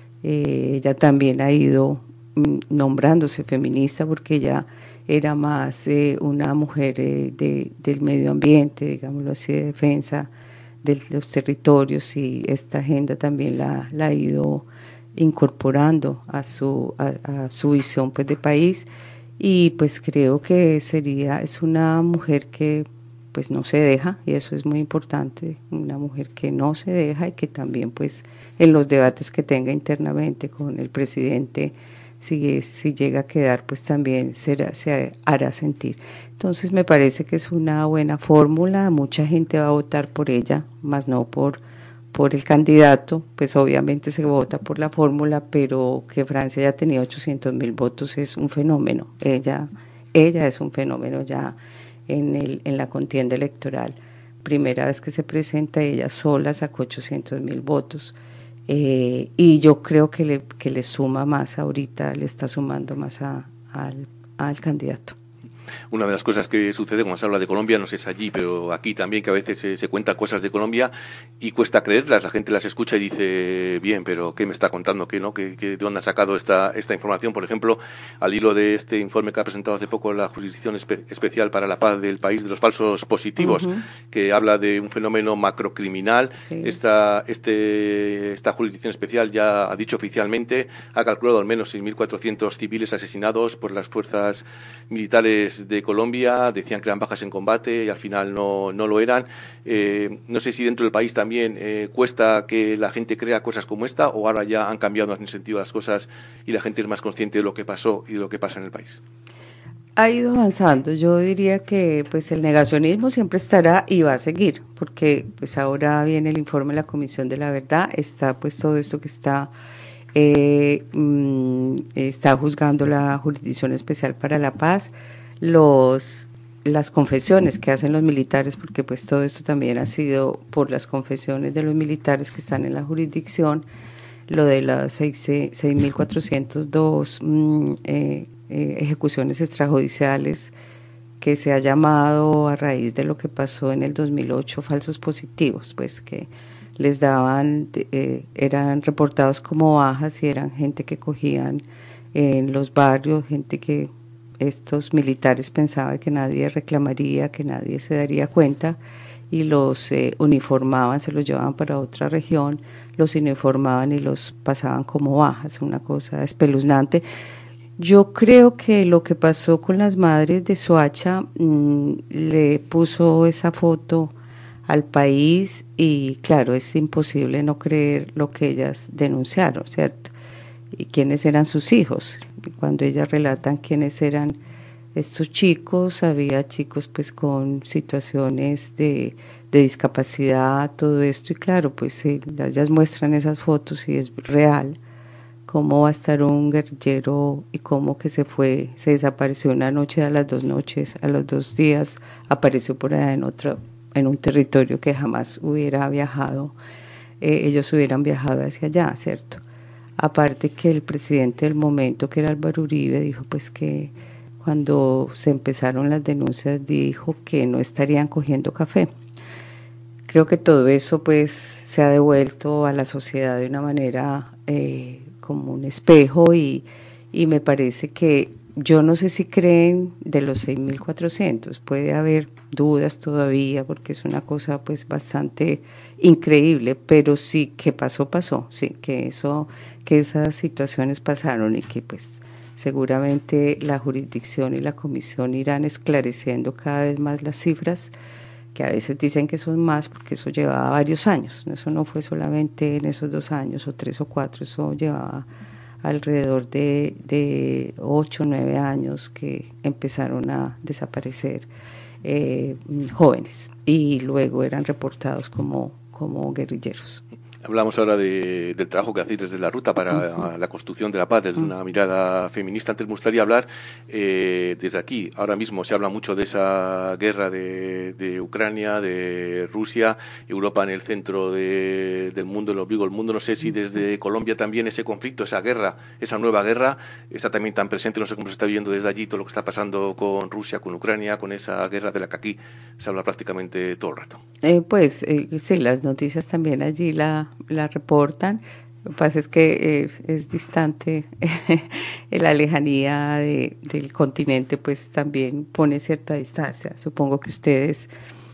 Eh, ella también ha ido mm, nombrándose feminista porque ella era más eh, una mujer eh, de, del medio ambiente, digámoslo así, de defensa de los territorios, y esta agenda también la, la ha ido incorporando a su, a, a su visión pues de país. Y pues creo que sería, es una mujer que pues no se deja, y eso es muy importante, una mujer que no se deja y que también pues en los debates que tenga internamente con el presidente, si, si llega a quedar, pues también será, se hará sentir. Entonces me parece que es una buena fórmula, mucha gente va a votar por ella, más no por, por el candidato, pues obviamente se vota por la fórmula, pero que Francia haya tenido ochocientos mil votos es un fenómeno, ella, ella es un fenómeno ya en el en la contienda electoral. Primera vez que se presenta, ella sola sacó ochocientos mil votos, eh, y yo creo que le, que le suma más ahorita, le está sumando más a, al, al candidato. Una de las cosas que sucede cuando se habla de Colombia, no sé si es allí, pero aquí también, que a veces se, se cuentan cosas de Colombia y cuesta creerlas, la gente las escucha y dice, bien, pero ¿qué me está contando? ¿Qué, no? ¿Qué, qué, ¿De dónde ha sacado esta, esta información? Por ejemplo, al hilo de este informe que ha presentado hace poco la Jurisdicción Espe- Especial para la Paz del país de los falsos positivos, uh-huh. que habla de un fenómeno macrocriminal. Sí. Esta, este, esta Jurisdicción Especial ya ha dicho oficialmente, ha calculado al menos seis mil cuatrocientos civiles asesinados por las fuerzas militares de Colombia. Decían que eran bajas en combate y al final no, no lo eran. Eh, no sé si dentro del país también eh, cuesta que la gente crea cosas como esta, o ahora ya han cambiado en ese sentido las cosas y la gente es más consciente de lo que pasó y de lo que pasa en el país. Ha ido avanzando. Yo diría que pues el negacionismo siempre estará y va a seguir, porque pues ahora viene el informe de la Comisión de la Verdad, está pues todo esto que está eh, mm, está juzgando la Jurisdicción Especial para la Paz, los las confesiones que hacen los militares, porque pues todo esto también ha sido por las confesiones de los militares que están en la jurisdicción, lo de las seis mil cuatrocientos dos mm, eh, eh, ejecuciones extrajudiciales que se ha llamado a raíz de lo que pasó en el dos mil ocho falsos positivos, pues que les daban, eh, eran reportados como bajas y eran gente que cogían en los barrios, gente que estos militares pensaban que nadie reclamaría, que nadie se daría cuenta, y los eh, uniformaban, se los llevaban para otra región, los uniformaban y los pasaban como bajas, una cosa espeluznante. Yo creo que lo que pasó con las madres de Soacha mmm, le puso esa foto al país, y claro, es imposible no creer lo que ellas denunciaron, ¿cierto? Y quiénes eran sus hijos. Cuando ellas relatan quiénes eran estos chicos, había chicos pues con situaciones de, de discapacidad, todo esto, y claro, pues eh, ellas muestran esas fotos y es real cómo va a estar un guerrillero y cómo que se fue, se desapareció una noche, a las dos noches, a los dos días apareció por allá en otro, en un territorio que jamás hubiera viajado, eh, ellos hubieran viajado hacia allá, ¿cierto? Aparte que el presidente del momento, que era Álvaro Uribe, dijo pues que cuando se empezaron las denuncias dijo que no estarían cogiendo café. Creo que todo eso pues se ha devuelto a la sociedad de una manera eh, como un espejo y, y me parece que yo no sé si creen de los seis mil cuatrocientos, puede haber dudas todavía porque es una cosa pues bastante increíble, pero sí que pasó, pasó, sí, que eso, que esas situaciones pasaron y que pues seguramente la jurisdicción y la comisión irán esclareciendo cada vez más las cifras, que a veces dicen que son más porque eso llevaba varios años, eso no fue solamente en esos dos años o tres o cuatro, eso llevaba alrededor de, de ocho o nueve años que empezaron a desaparecer eh, jóvenes y luego eran reportados como, como guerrilleros. Hablamos ahora de, del trabajo que hacéis desde la Ruta para uh-huh. la construcción de la paz, desde uh-huh. una mirada feminista. Antes me gustaría hablar eh, desde aquí. Ahora mismo se habla mucho de esa guerra de, de Ucrania, de Rusia, Europa en el centro de, del mundo, lo digo el mundo. No sé si desde Colombia también ese conflicto, esa guerra, esa nueva guerra, está también tan presente. No sé cómo se está viendo desde allí todo lo que está pasando con Rusia, con Ucrania, con esa guerra de la que aquí se habla prácticamente todo el rato. Eh, pues eh, sí, las noticias también allí la la reportan. Lo que pasa es que eh, es distante la lejanía de, del continente, pues también pone cierta distancia. Supongo que ustedes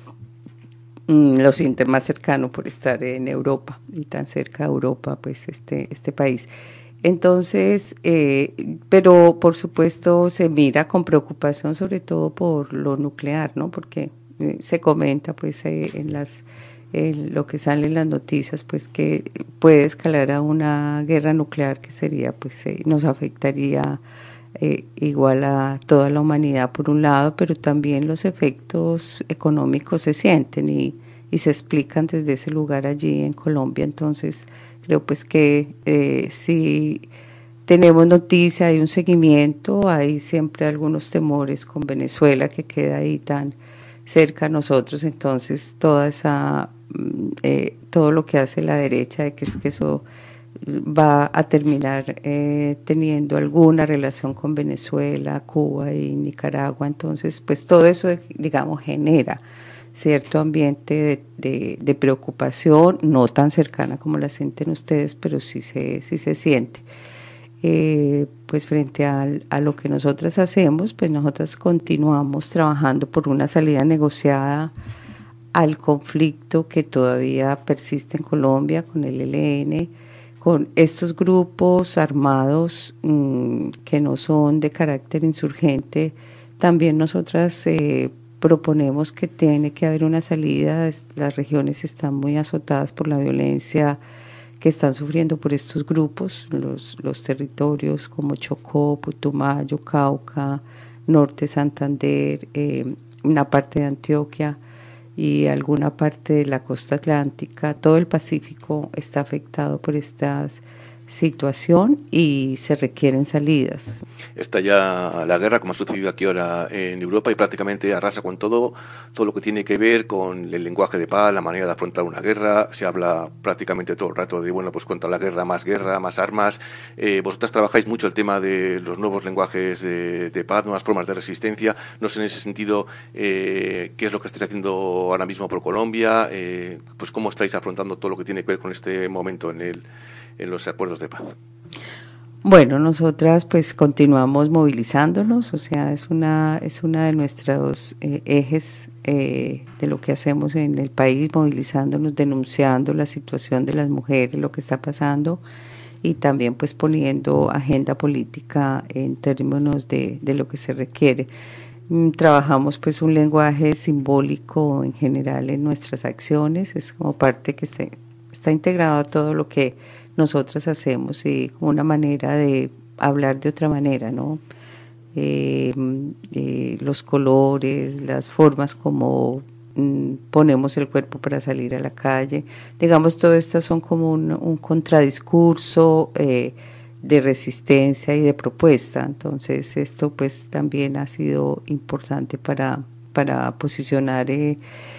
mm, lo sienten más cercano por estar en Europa y tan cerca de Europa, pues este, este país. Entonces, eh, pero por supuesto se mira con preocupación sobre todo por lo nuclear, ¿no? Porque eh, se comenta pues eh, en las El, lo que sale en las noticias, pues que puede escalar a una guerra nuclear que sería, pues eh, nos afectaría eh, igual a toda la humanidad por un lado, pero también los efectos económicos se sienten y, y se explican desde ese lugar allí en Colombia. Entonces creo pues que eh, si tenemos noticia, hay un seguimiento, hay siempre algunos temores con Venezuela que queda ahí tan cerca a nosotros, entonces toda esa eh, todo lo que hace la derecha de que es que eso va a terminar eh, teniendo alguna relación con Venezuela, Cuba y Nicaragua, entonces pues todo eso digamos genera cierto ambiente de, de, de preocupación, no tan cercana como la sienten ustedes, pero sí se, sí se siente. Eh, pues frente a, a lo que nosotras hacemos, pues nosotras continuamos trabajando por una salida negociada al conflicto que todavía persiste en Colombia con el E L N, con estos grupos armados mmm, que no son de carácter insurgente. También nosotras eh, proponemos que tiene que haber una salida. Las regiones están muy azotadas por la violencia que están sufriendo por estos grupos, los, los territorios como Chocó, Putumayo, Cauca, Norte Santander, eh, una parte de Antioquia y alguna parte de la costa atlántica, todo el Pacífico está afectado por esta situación y se requieren salidas. Está ya la guerra, como ha sucedido aquí ahora en Europa, y prácticamente arrasa con todo, todo lo que tiene que ver con el lenguaje de paz, la manera de afrontar una guerra. Se habla prácticamente todo el rato de, bueno, pues contra la guerra, más guerra, más armas. Eh, vosotras trabajáis mucho el tema de los nuevos lenguajes de, de paz, nuevas formas de resistencia. No sé en ese sentido eh, qué es lo que estáis haciendo ahora mismo por Colombia, eh, pues cómo estáis afrontando todo lo que tiene que ver con este momento en el en los acuerdos de paz. Bueno, nosotras pues continuamos movilizándonos, o sea, es una es una de nuestros eh, ejes eh, de lo que hacemos en el país, movilizándonos, denunciando la situación de las mujeres, lo que está pasando y también pues poniendo agenda política en términos de, de lo que se requiere. Mm, trabajamos pues un lenguaje simbólico en general en nuestras acciones, es como parte que se, está integrado a todo lo que nosotras hacemos y como una manera de hablar de otra manera, ¿no? Eh, eh, los colores, las formas como mm, ponemos el cuerpo para salir a la calle, digamos, todo esto son como un, un contradiscurso eh, de resistencia y de propuesta. Entonces esto pues también ha sido importante para, para posicionar eh,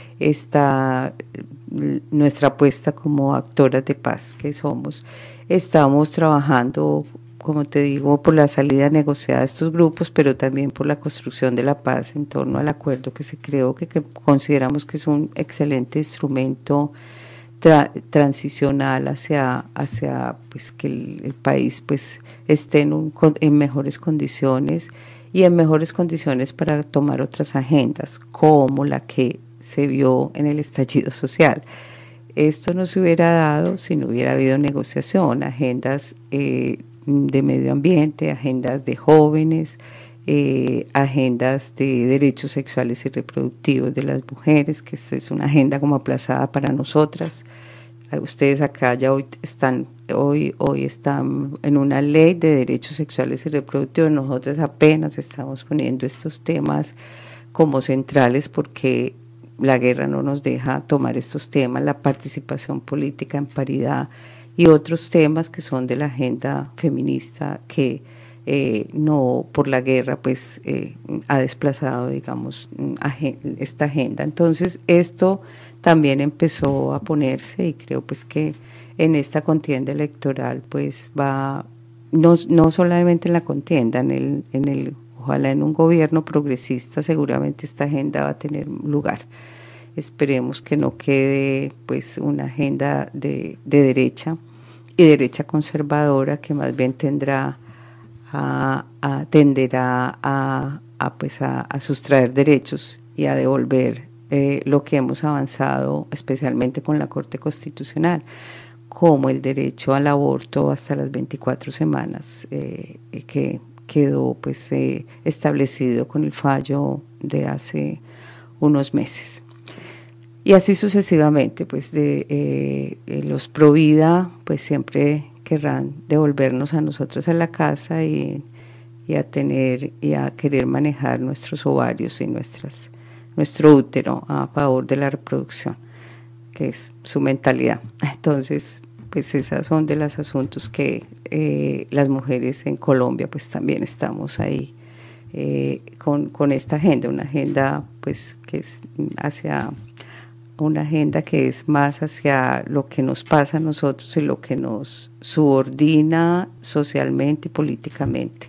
esta, nuestra apuesta como actoras de paz que somos. Estamos trabajando, como te digo, por la salida negociada de estos grupos, pero también por la construcción de la paz en torno al acuerdo que se creó, que, que consideramos que es un excelente instrumento tra transicional hacia, hacia pues, que el, el país pues, esté en, un, en mejores condiciones y en mejores condiciones para tomar otras agendas, como la que se vio en el estallido social. Esto no se hubiera dado si no hubiera habido negociación, agendas eh, de medio ambiente, agendas de jóvenes, eh, agendas de derechos sexuales y reproductivos de las mujeres, que es una agenda como aplazada para nosotras. Ustedes acá ya hoy están, hoy, hoy están en una ley de derechos sexuales y reproductivos. Nosotras apenas estamos poniendo estos temas como centrales porque la guerra no nos deja tomar estos temas, la participación política en paridad y otros temas que son de la agenda feminista que eh, no por la guerra pues eh, ha desplazado, digamos, esta agenda. Entonces esto también empezó a ponerse y creo pues que en esta contienda electoral pues va, no, no solamente en la contienda, en el, en el, ojalá en un gobierno progresista seguramente esta agenda va a tener lugar. Esperemos que no quede pues una agenda de, de derecha y derecha conservadora que más bien tendrá a, a tenderá a, a pues a, a sustraer derechos y a devolver eh, lo que hemos avanzado especialmente con la Corte Constitucional, como el derecho al aborto hasta las veinticuatro semanas eh, que quedó pues eh, establecido con el fallo de hace unos meses. Y así sucesivamente, pues de eh, los pro vida, pues siempre querrán devolvernos a nosotros a la casa y, y a tener y a querer manejar nuestros ovarios y nuestras, nuestro útero a favor de la reproducción, que es su mentalidad. Entonces, pues esas son de los asuntos que eh, las mujeres en Colombia, pues también estamos ahí eh, con, con esta agenda, una agenda pues que es hacia una agenda que es más hacia lo que nos pasa a nosotros y lo que nos subordina socialmente y políticamente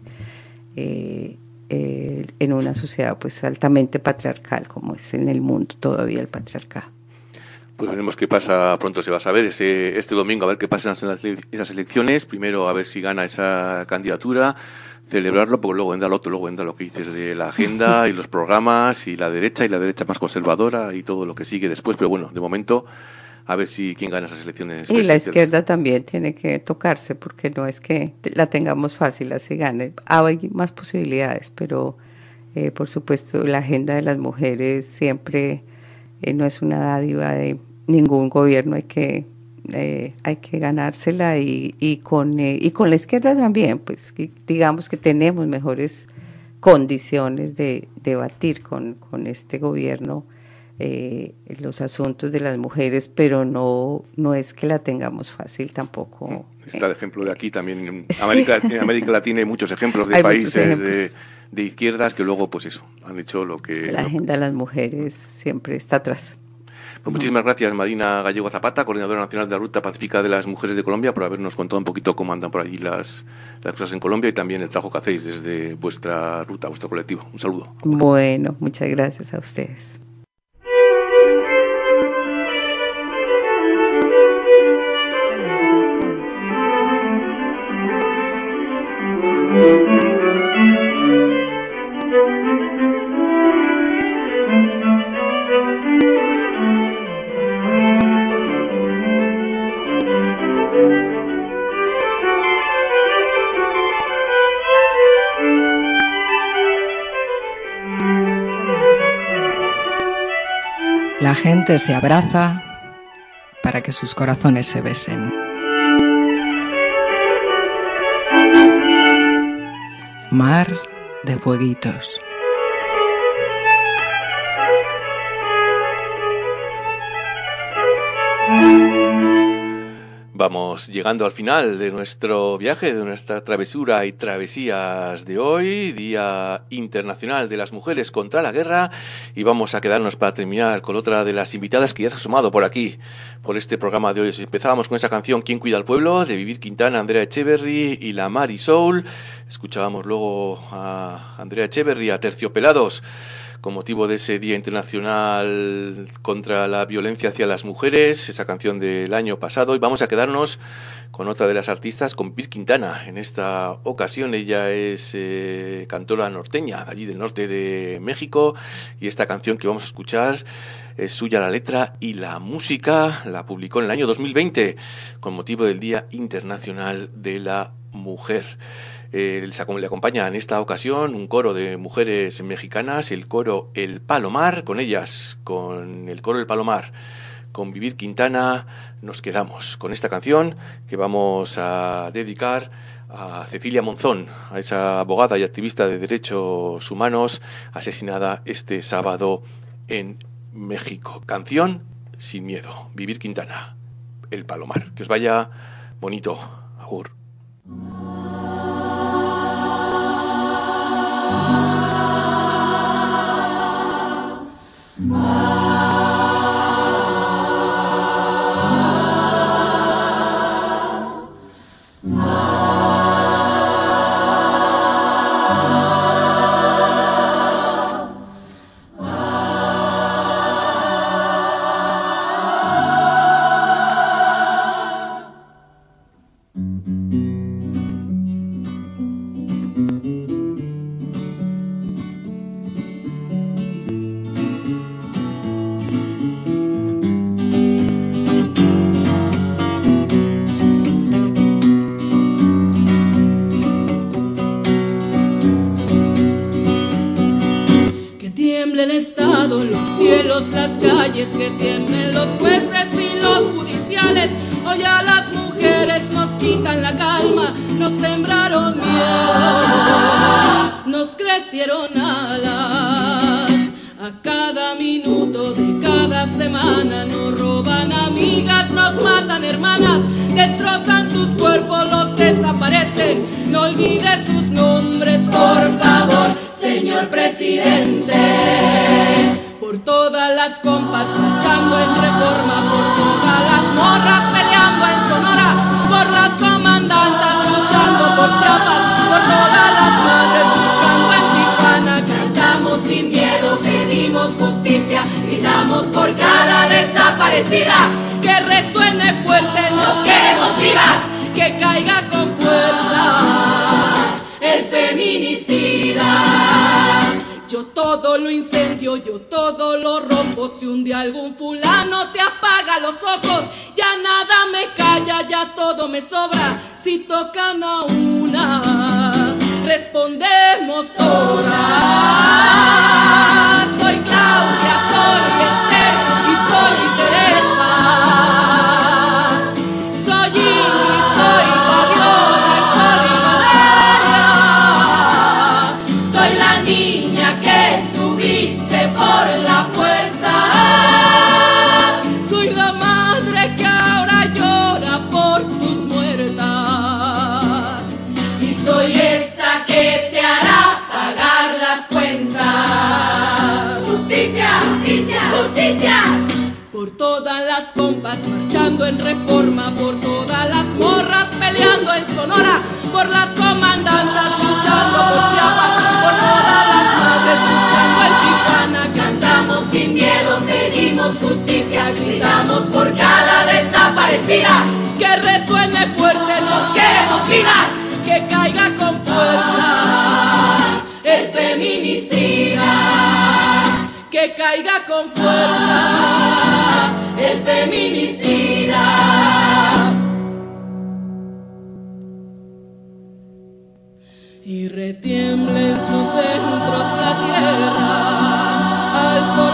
eh, eh, en una sociedad pues altamente patriarcal como es en el mundo todavía el patriarcado. Pues veremos qué pasa, pronto se va a saber ese, este domingo, a ver qué pasan esas elecciones, primero a ver si gana esa candidatura, celebrarlo, porque luego vendrá lo otro, luego vendrá lo que dices de la agenda y los programas y la derecha y la derecha más conservadora y todo lo que sigue después, pero bueno, de momento a ver si quién gana esas elecciones. Y la izquierda también tiene que tocarse, porque no es que la tengamos fácil, así gane. Hay más posibilidades, pero eh, por supuesto la agenda de las mujeres siempre eh, no es una dádiva de ningún gobierno, hay que eh, hay que ganársela y, y con eh, y con la izquierda también, pues digamos que tenemos mejores condiciones de debatir con, con este gobierno eh, los asuntos de las mujeres, pero no no es que la tengamos fácil tampoco. Está el ejemplo de aquí también, en América, en América Latina hay muchos ejemplos de hay países ejemplos. de, de izquierdas que luego pues eso, han hecho lo que... La lo, agenda de las mujeres siempre está atrás. Pues muchísimas gracias, Marina Gallego Zapata, coordinadora nacional de la Ruta Pacífica de las Mujeres de Colombia, por habernos contado un poquito cómo andan por allí las, las cosas en Colombia y también el trabajo que hacéis desde vuestra ruta, vuestro colectivo. Un saludo. Bueno, muchas gracias a ustedes. La gente se abraza para que sus corazones se besen. Mar de fueguitos. Vamos llegando al final de nuestro viaje, de nuestra travesura y travesías de hoy, Día Internacional de las Mujeres contra la Guerra, y vamos a quedarnos para terminar con otra de las invitadas que ya se ha sumado por aquí, por este programa de hoy. Empezábamos con esa canción ¿Quién cuida al pueblo?, de Vivir Quintana, Andrea Echeverry y la Mari Soul. Escuchábamos luego a Andrea Echeverry, a Terciopelados, con motivo de ese Día Internacional contra la Violencia hacia las Mujeres, esa canción del año pasado, y vamos a quedarnos con otra de las artistas, con Vivir Quintana. En esta ocasión ella es eh, cantora norteña, de allí del norte de México, y esta canción que vamos a escuchar es suya la letra y la música, la publicó en el año dos mil veinte, con motivo del Día Internacional de la Mujer. Eh, le acompaña en esta ocasión un coro de mujeres mexicanas, el coro El Palomar. Con ellas, con el coro El Palomar, con Vivir Quintana, nos quedamos con esta canción que vamos a dedicar a Cecilia Monzón, a esa abogada y activista de derechos humanos asesinada este sábado en México. Canción Sin Miedo, Vivir Quintana, El Palomar. Que os vaya bonito. Agur. Las calles, que tiemblen los jueces y los judiciales. Hoy a las mujeres nos quitan la calma, nos sembraron miedo, nos crecieron alas. A cada minuto de cada semana nos roban amigas, nos matan hermanas, destrozan sus cuerpos, los desaparecen. No olvides sus nombres, por favor, señor presidente. Por todas las compas marchando en Reforma, por todas las morras peleando en Sonora, por las comandantas luchando por Chiapas, por todas las madres buscando en Tijuana. Cantamos sin miedo, pedimos justicia, gritamos por cada desaparecida. Que resuene fuerte, nos queremos vivas, que caiga con fuerza el feminicida. Yo todo lo incendio, yo todo lo rompo. Si un día algún fulano te apaga los ojos, ya nada me calla, ya todo me sobra. Si tocan a una, respondemos todas. Soy Claudia, soy Esther y soy Teresa. Soy Ingrid, soy Fabiola y soy Valeria. Soy la niña que subiste por la fuerza. Soy la madre que ahora llora por sus muertas. Y soy esta que te hará pagar las cuentas. Justicia, justicia, justicia. Por todas las compas marchando en Reforma, por todas las morras peleando en Sonora, por las comandantas luchando por Chiapas, por todas las madres buscando en Tijuana. Cantamos sin miedo, pedimos justicia, gritamos por cada desaparecida. Que resuene fuerte, nos queremos vivas, que caiga con fuerza el feminicida. Que caiga con fuerza el feminicida. Y retiembla en sus centros la tierra al sol